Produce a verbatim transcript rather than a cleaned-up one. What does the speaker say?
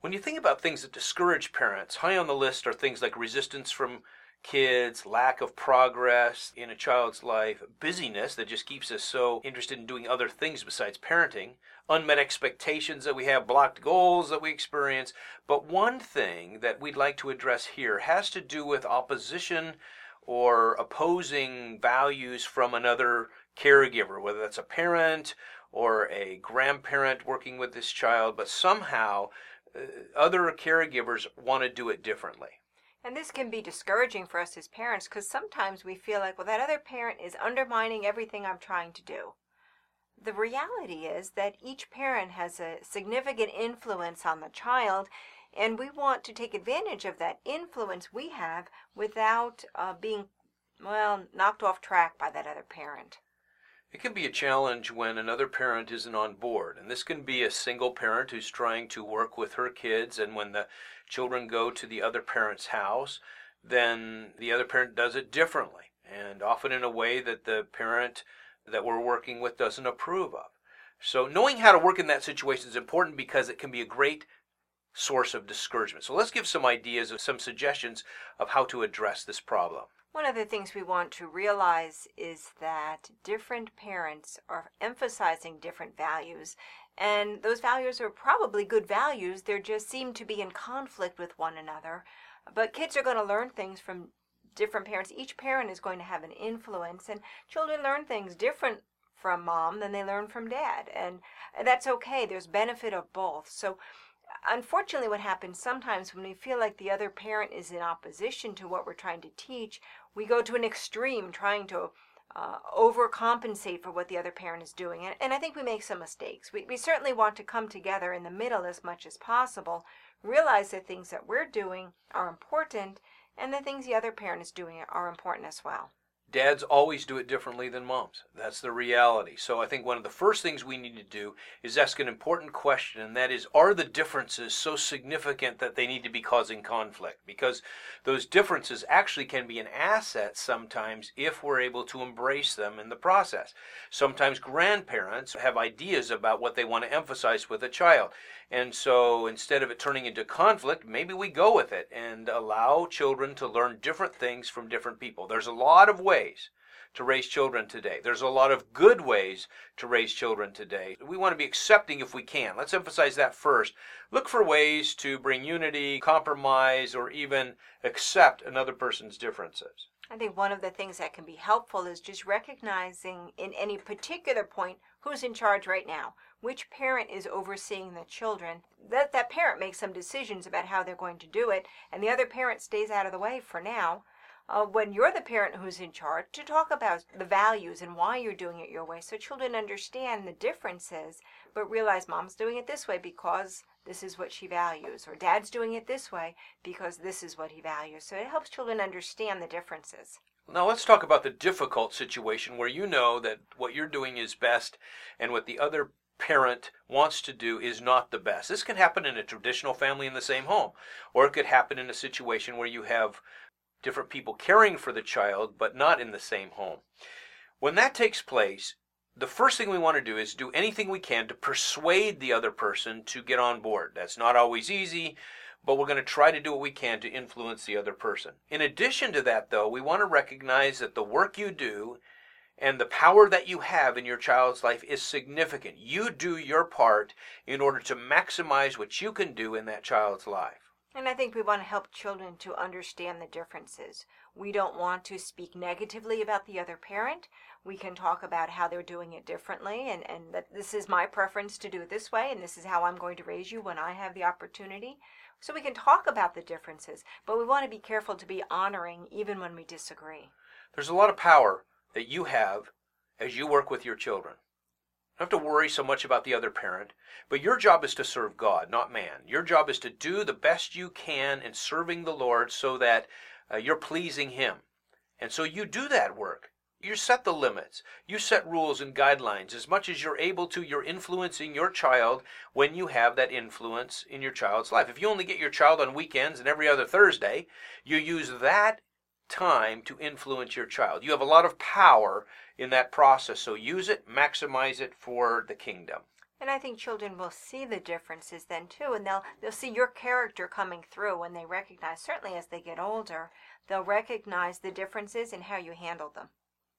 When you think about things that discourage parents, high on the list are things like resistance from kids, lack of progress in a child's life, busyness that just keeps us so interested in doing other things besides parenting, unmet expectations that we have, blocked goals that we experience. But one thing that we'd like to address here has to do with opposition or opposing values from another caregiver, whether that's a parent or a grandparent working with this child, but somehow uh, other caregivers want to do it differently. And this can be discouraging for us as parents because sometimes we feel like, well, that other parent is undermining everything I'm trying to do. The reality is that each parent has a significant influence on the child, and we want to take advantage of that influence we have without uh, being, well, knocked off track by that other parent. It can be a challenge when another parent isn't on board, and this can be a single parent who's trying to work with her kids, and when the children go to the other parent's house, then the other parent does it differently, and often in a way that the parent that we're working with doesn't approve of. So knowing how to work in that situation is important because it can be a great source of discouragement. So let's give some ideas of some suggestions of how to address this problem. One of the things we want to realize is that different parents are emphasizing different values, and those values are probably good values. They just seem to be in conflict with one another. But kids are going to learn things from different parents. Each parent is going to have an influence, and children learn things different from mom than they learn from dad, and that's okay. There's benefit of both. So unfortunately, what happens sometimes when we feel like the other parent is in opposition to what we're trying to teach, we go to an extreme trying to uh, overcompensate for what the other parent is doing. And, and I think we make some mistakes. We, we certainly want to come together in the middle as much as possible, realize that things that we're doing are important, and the things the other parent is doing are important as well. Dads always do it differently than moms. That's the reality. So I think one of the first things we need to do is ask an important question, and that is, are the differences so significant that they need to be causing conflict? Because those differences actually can be an asset sometimes if we're able to embrace them in the process. Sometimes grandparents have ideas about what they want to emphasize with a child. And so instead of it turning into conflict, maybe we go with it and allow children to learn different things from different people. There's a lot of ways to raise children today. There's a lot of good ways to raise children today. We want to be accepting if we can. Let's emphasize that first. Look for ways to bring unity, compromise, or even accept another person's differences. I think one of the things that can be helpful is just recognizing in any particular point who's in charge right now, which parent is overseeing the children. Let that parent make some decisions about how they're going to do it, and the other parent stays out of the way for now. Uh, when you're the parent who's in charge, to talk about the values and why you're doing it your way so children understand the differences, but realize mom's doing it this way because this is what she values, or dad's doing it this way because this is what he values. So it helps children understand the differences. Now let's talk about the difficult situation where you know that what you're doing is best and what the other parent wants to do is not the best. This can happen in a traditional family in the same home, or it could happen in a situation where you have different people caring for the child but not in the same home. When that takes place, the first thing we want to do is do anything we can to persuade the other person to get on board. That's not always easy, but we're going to try to do what we can to influence the other person. In addition to that, though, we want to recognize that the work you do and the power that you have in your child's life is significant. You do your part in order to maximize what you can do in that child's life. And I think we want to help children to understand the differences. We don't want to speak negatively about the other parent. We can talk about how they're doing it differently, and, and that this is my preference to do it this way, and this is how I'm going to raise you when I have the opportunity. So we can talk about the differences, but we want to be careful to be honoring even when we disagree. There's a lot of power that you have as you work with your children. You don't have to worry so much about the other parent, but your job is to serve God, not man. Your job is to do the best you can in serving the Lord so that uh, you're pleasing Him. And so you do that work. You set the limits. You set rules and guidelines. As much as you're able to, you're influencing your child when you have that influence in your child's life. If you only get your child on weekends and every other Thursday, you use that time to influence your child. You have a lot of power in that process, so use it, maximize it for the kingdom. And I think children will see the differences then too, and they'll they'll see your character coming through when they recognize, certainly as they get older, they'll recognize the differences and how you handle them.